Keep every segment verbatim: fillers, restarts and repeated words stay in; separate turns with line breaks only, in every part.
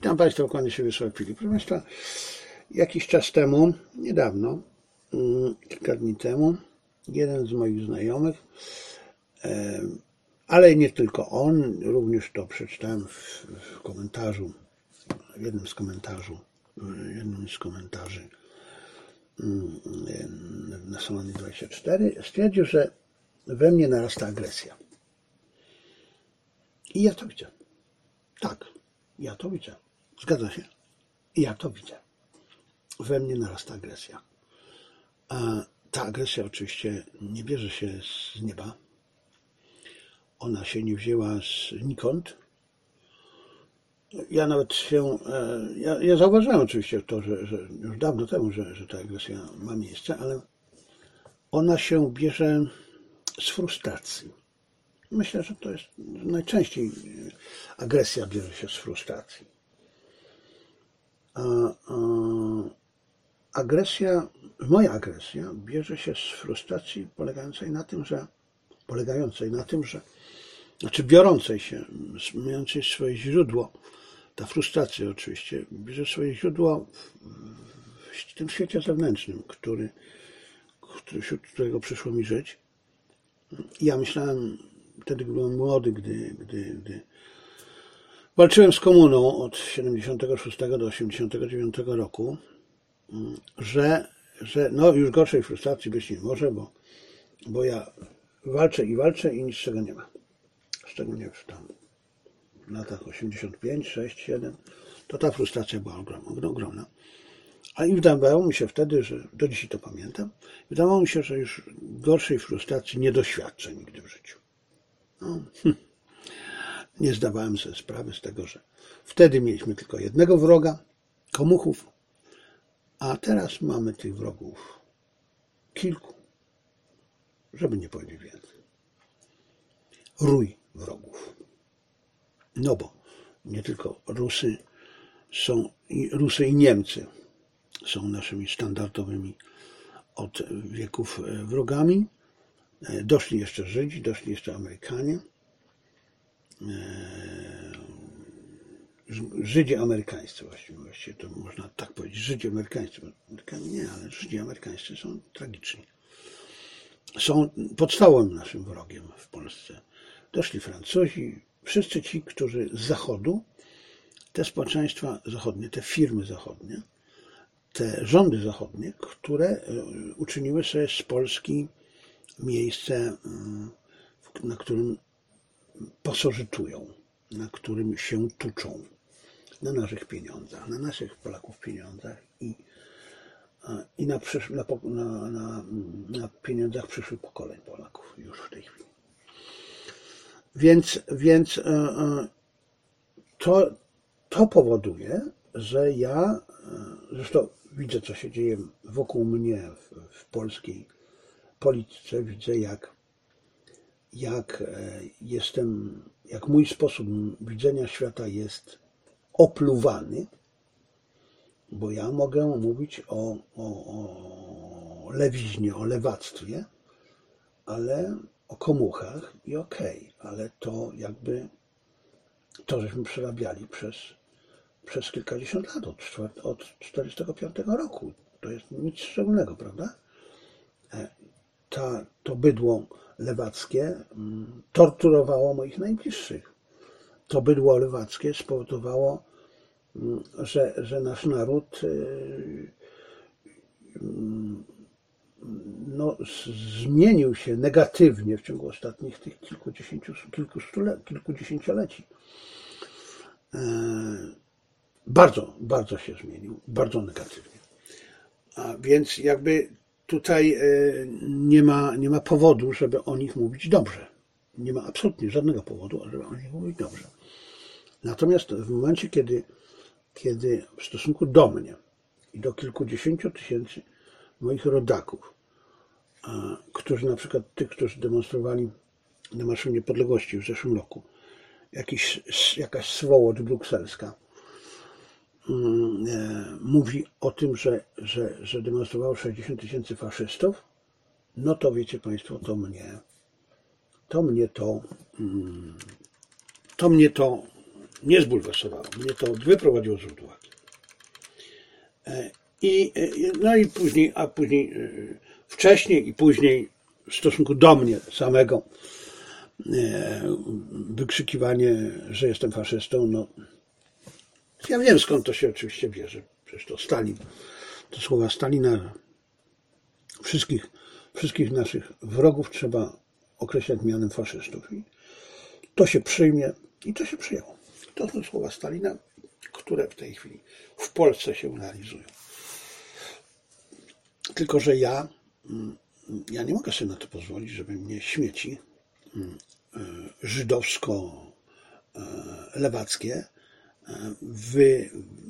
Witam Państwa, kłaniam się Wiesław Filip. Proszę Państwa, jakiś czas temu, niedawno, kilka dni temu, jeden z moich znajomych, ale nie tylko on, również to przeczytałem w, w komentarzu, w jednym z komentarzy, w jednym z komentarzy na Salonie dwadzieścia cztery, stwierdził, że we mnie narasta agresja. I ja to widzę. Tak, ja to widzę. Zgadza się? I ja to widzę. We mnie narasta agresja. A ta agresja oczywiście nie bierze się z nieba. Ona się nie wzięła znikąd. Ja nawet się, ja, ja zauważyłem oczywiście to, że, że już dawno temu, że, że ta agresja ma miejsce, ale ona się bierze z frustracji. Myślę, że to jest najczęściej agresja bierze się z frustracji. A, a, agresja, moja agresja bierze się z frustracji polegającej na tym, że polegającej na tym, że znaczy biorącej się, mającej swoje źródło, ta frustracja oczywiście bierze swoje źródło w, w tym świecie zewnętrznym, który, który, wśród którego przyszło mi żyć. Ja myślałem wtedy, gdy byłem młody, gdy, gdy, gdy walczyłem z komuną od siedemdziesiątego szóstego do osiemdziesiątego dziewiątego roku, że, że no już gorszej frustracji być nie może, bo, bo ja walczę i walczę i nic z czego nie ma. Szczególnie już tam w latach osiemdziesiąt pięć, sześć, siedem, to ta frustracja była ogromna. ogromna. A i wydawało mi się wtedy, że do dzisiaj to pamiętam, wydawało mi się, że już gorszej frustracji nie doświadczę nigdy w życiu. No, hm. Nie zdawałem sobie sprawy z tego, że wtedy mieliśmy tylko jednego wroga, komuchów, a teraz mamy tych wrogów kilku, żeby nie powiedzieć więcej. Rój wrogów. No bo nie tylko Rusy są, Rusy i Niemcy są naszymi standardowymi od wieków wrogami. Doszli jeszcze Żydzi, doszli jeszcze Amerykanie. Żydzi amerykańscy właściwie, właściwie to można tak powiedzieć. Żydzi amerykańscy. Amerykanie nie, ale Żydzi amerykańscy są tragiczni. Są podstawowym naszym wrogiem w Polsce. Doszli Francuzi, wszyscy ci, którzy z Zachodu, te społeczeństwa zachodnie, te firmy zachodnie, te rządy zachodnie, które uczyniły sobie z Polski miejsce, na którym pasożytują, na którym się tuczą, na naszych pieniądzach, na naszych Polaków pieniądzach i, i na, przysz, na, na, na, na pieniądzach przyszłych pokoleń Polaków już w tej chwili. Więc, więc to, to powoduje, że ja, zresztą widzę, co się dzieje wokół mnie w, w polskiej polityce, widzę, jak, jak jestem, jak mój sposób widzenia świata jest opluwany, bo ja mogę mówić o, o, o lewiźnie, o lewactwie, ale o komuchach i okej, okay, ale to jakby to, żeśmy przerabiali przez, przez kilkadziesiąt lat, od, od czterdziestego piątego roku. To jest nic szczególnego, prawda? Ta, to bydło lewackie torturowało moich najbliższych. To bydło lewackie spowodowało, że, że nasz naród no, zmienił się negatywnie w ciągu ostatnich tych kilkudziesięciu, kilkustu, kilkudziesięcioleci. Bardzo, bardzo się zmienił, bardzo negatywnie. A więc jakby tutaj nie ma, nie ma powodu, żeby o nich mówić dobrze. Nie ma absolutnie żadnego powodu, żeby o nich mówić dobrze. Natomiast w momencie, kiedy, kiedy w stosunku do mnie i do kilkudziesięciu tysięcy moich rodaków, którzy na przykład tych, którzy demonstrowali na Marszu Niepodległości w zeszłym roku, jakiś, jakaś swołocz brukselska mówi o tym, że, że, że demonstrowało sześćdziesiąt tysięcy faszystów, no to wiecie Państwo, to mnie, to mnie to, to mnie to nie zbulwersowało. Mnie to wyprowadziło z równowagi. I, no i później, a później wcześniej i później w stosunku do mnie samego wykrzykiwanie, że jestem faszystą, no ja wiem, skąd to się oczywiście bierze. Przecież to Stalin, to słowa Stalina. Wszystkich, wszystkich naszych wrogów trzeba określać mianem faszystów. I to się przyjmie i to się przyjęło. To są słowa Stalina, które w tej chwili w Polsce się realizują. Tylko że ja, ja nie mogę sobie na to pozwolić, żeby mnie śmieci żydowsko-lewackie wy,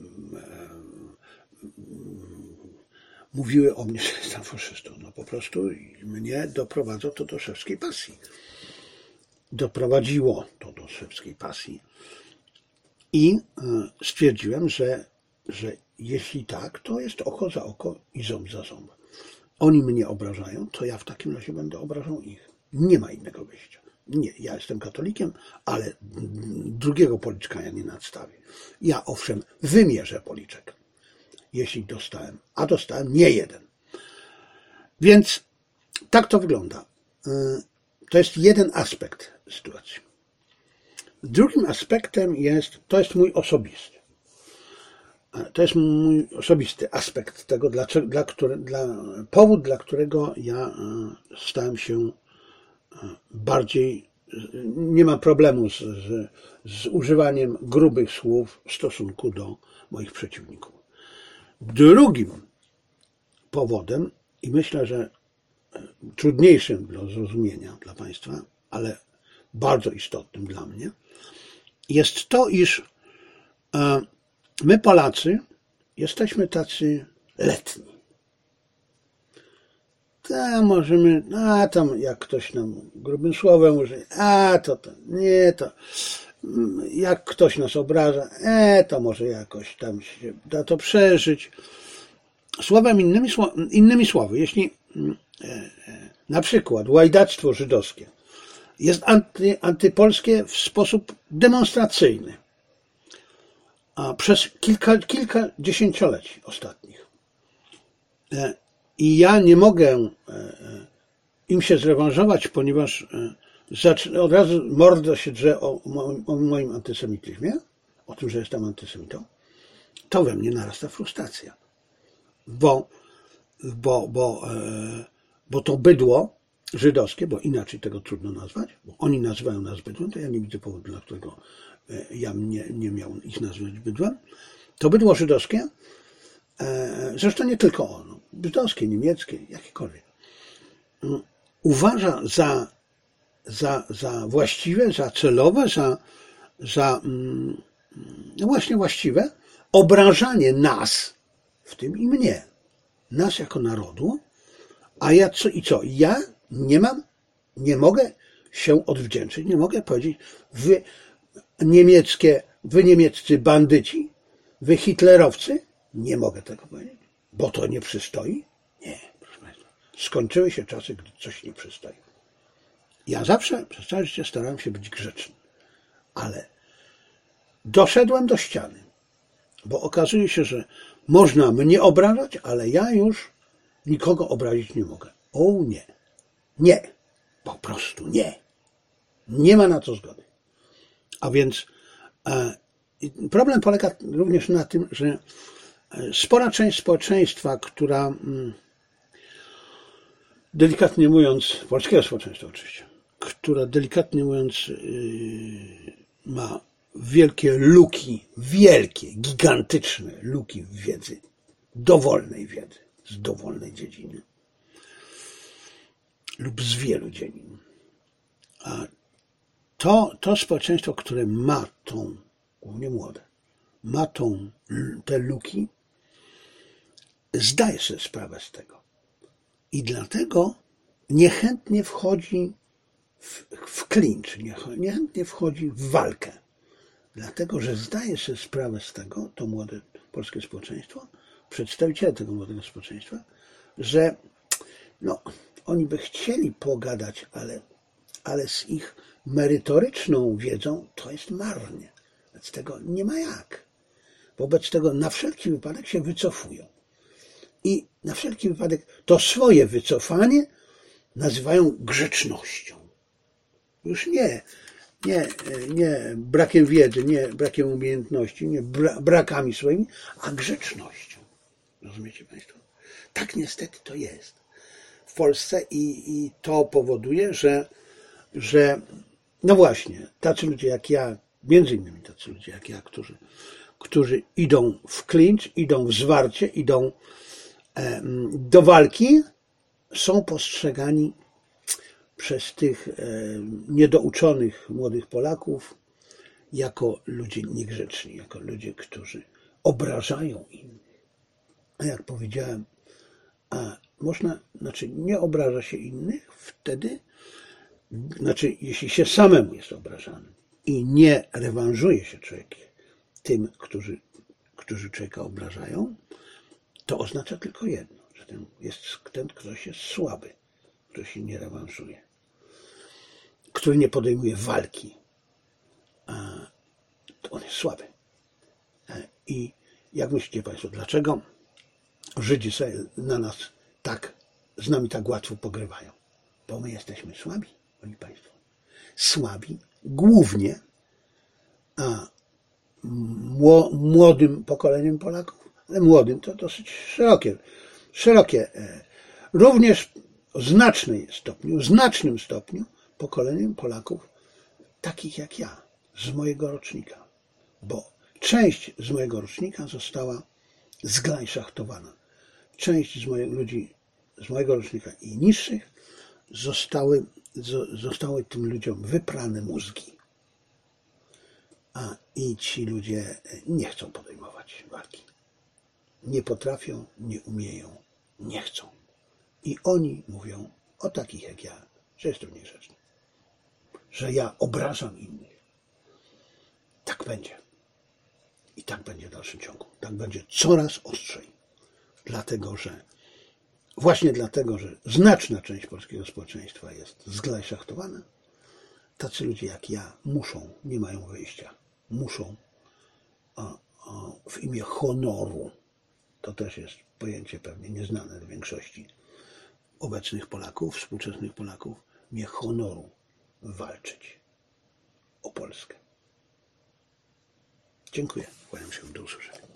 mówiły o mnie, że jestem faszystą. No po prostu mnie doprowadza to do szewskiej pasji. Doprowadziło to do szewskiej pasji. I stwierdziłem, że, że jeśli tak, to jest oko za oko i ząb za ząb. Oni mnie obrażają, to ja w takim razie będę obrażał ich. Nie ma innego wyjścia. Nie, ja jestem katolikiem, ale drugiego policzka ja nie nadstawię. Ja owszem wymierzę policzek, jeśli dostałem, a dostałem nie jeden. Więc tak to wygląda. To jest jeden aspekt sytuacji. Drugim aspektem jest, to jest mój osobisty. To jest mój osobisty aspekt tego, dlaczego, dla, który, dla, powód, dla którego ja stałem się bardziej, nie mam problemu z, z, z używaniem grubych słów w stosunku do moich przeciwników. Drugim powodem, i myślę, że trudniejszym do zrozumienia dla Państwa, ale bardzo istotnym dla mnie, jest to, iż my Polacy jesteśmy tacy letni. Tam możemy, a tam jak ktoś nam grubym słowem mówi, a to, to nie, to jak ktoś nas obraża, e, to może jakoś tam się da to przeżyć. Słowem innymi, innymi słowy, jeśli na przykład łajdactwo żydowskie jest anty, antypolskie w sposób demonstracyjny, a przez kilka, kilka dziesięcioleci ostatnich. I ja nie mogę im się zrewanżować, ponieważ od razu mordo się drze o, o moim antysemityzmie, o tym, że jestem antysemitą, to we mnie narasta frustracja. Bo, bo, bo, bo to bydło żydowskie, bo inaczej tego trudno nazwać, bo oni nazywają nas bydłem, to ja nie widzę powodu, dla którego ja nie, nie miał ich nazwać bydłem. To bydło żydowskie, zresztą nie tylko ono, żydowskie, niemieckie, jakiekolwiek, uważa za, za, za właściwe, za celowe, za, za no właśnie właściwe obrażanie nas, w tym i mnie, nas jako narodu, a ja co i co? Ja nie mam, nie mogę się odwdzięczyć, nie mogę powiedzieć, wy niemieckie, wy niemieccy bandyci, wy hitlerowcy, nie mogę tego powiedzieć, bo to nie przystoi. Nie, proszę Państwa, skończyły się czasy, gdy coś nie przystoi. Ja zawsze przez całe życie starałem się być grzeczny, ale doszedłem do ściany, bo okazuje się, że można mnie obrażać, ale ja już nikogo obrazić nie mogę. O nie, nie, po prostu nie. Nie ma na to zgody. A więc e, problem polega również na tym, że spora część społeczeństwa, która mm, delikatnie mówiąc, polskiego społeczeństwa oczywiście, która delikatnie mówiąc yy, ma wielkie luki, wielkie, gigantyczne luki w wiedzy, dowolnej wiedzy, z dowolnej dziedziny lub z wielu dziedzin. A to, to społeczeństwo, które ma tą, głównie młode, ma tą, te luki, zdaje sobie sprawę z tego. I dlatego niechętnie wchodzi w, w klincz, niechętnie wchodzi w walkę. Dlatego, że zdaje sobie sprawę z tego, to młode polskie społeczeństwo, przedstawiciele tego młodego społeczeństwa, że no, oni by chcieli pogadać, ale, ale z ich merytoryczną wiedzą to jest marnie. Wobec tego nie ma jak. Wobec tego na wszelki wypadek się wycofują. I na wszelki wypadek to swoje wycofanie nazywają grzecznością. Już nie, nie, nie brakiem wiedzy, nie brakiem umiejętności, nie bra, brakami swoimi, a grzecznością. Rozumiecie Państwo? Tak niestety to jest w Polsce i, i to powoduje, że, że no właśnie, tacy ludzie jak ja, między innymi tacy ludzie jak ja, którzy, którzy idą w klincz, idą w zwarcie, idą do walki, są postrzegani przez tych niedouczonych młodych Polaków jako ludzie niegrzeczni, jako ludzie, którzy obrażają innych. A jak powiedziałem, a można, znaczy nie obraża się innych wtedy, znaczy jeśli się samemu jest obrażanym i nie rewanżuje się człowiek tym, którzy, którzy człowieka obrażają, to oznacza tylko jedno, że ten, jest, ten ktoś jest słaby, który się nie rewanżuje, który nie podejmuje walki, a to on jest słaby. I jak myślicie Państwo, dlaczego Żydzi sobie na nas tak, z nami tak łatwo pogrywają? Bo my jesteśmy słabi, moi Państwo. Słabi głównie, a młodym pokoleniem Polaków, ale młodym to dosyć szerokie, szerokie, również w znacznym stopniu, w znacznym stopniu pokoleniem Polaków takich jak ja, z mojego rocznika, bo część z mojego rocznika została zglajszachtowana. Część z moich ludzi z mojego rocznika i niższych zostały, zostały tym ludziom wyprane mózgi. A i ci ludzie nie chcą podejmować walki. Nie potrafią, nie umieją, nie chcą. I oni mówią o takich jak ja, że jestem niegrzeczny, że ja obrażam innych. Tak będzie. I tak będzie w dalszym ciągu. Tak będzie coraz ostrzej. Dlatego, że właśnie dlatego, że znaczna część polskiego społeczeństwa jest zglajszachtowana, tacy ludzie jak ja muszą, nie mają wyjścia. Muszą o, o, w imię honoru, to też jest pojęcie pewnie nieznane dla większości obecnych Polaków, współczesnych Polaków, w imię honoru walczyć o Polskę. Dziękuję. Kłaniam się, do usłyszenia.